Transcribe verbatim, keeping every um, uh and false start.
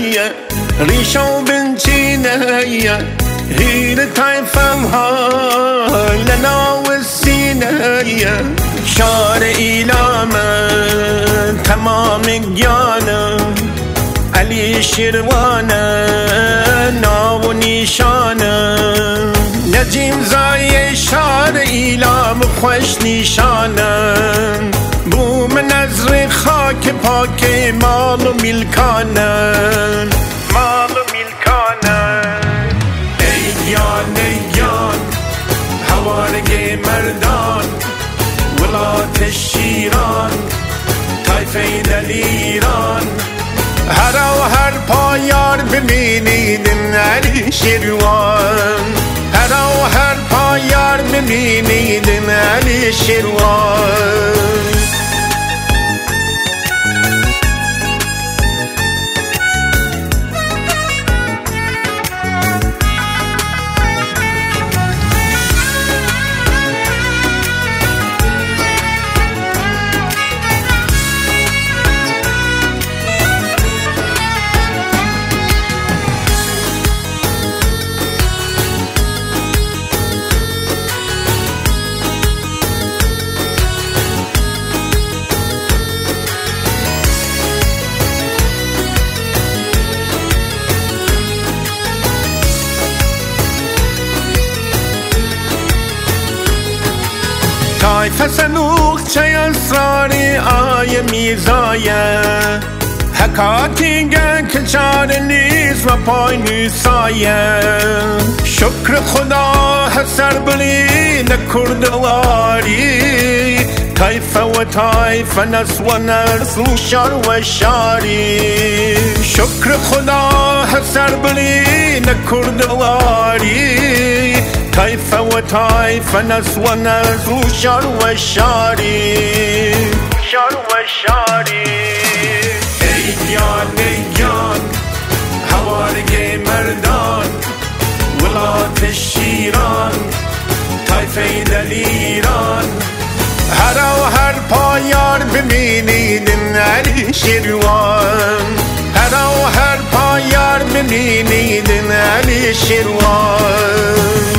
ریشه و بنچینه هیر تایفم ها لنا و سینه شار ایلام تمام گیانه علی شیروانه ناو و نیشانه نجیم زای شار ایلام خوش نیشانه بوم نظر خاک پاک مال و ملکانه مال و ملکانه ای گیان ای گیان هوارگ مردان ولات شیران طایفه دلیران هر و هر پایار ببینیدن علی شیروان هر و هر پایار ببینیدن علی شیروان طایفه سنوخ چه اسراری آی میزایه حکاتی گه که چار نیز و پای نیسایه شکر خدا هسر بلی نکردواری طایفه و طایفه نس و نرس و شار و شاری شکر خدا هسر بلی نکردواری طایفه و طایفه نس و نس و شار و شاری شار و شاری ای گیان ای گیان هوارگ مردان ولات شیران طایفه دلیران هر و هر پایار ببینیدن علی شیروان هر و هر پایار ببینیدن علی شیروان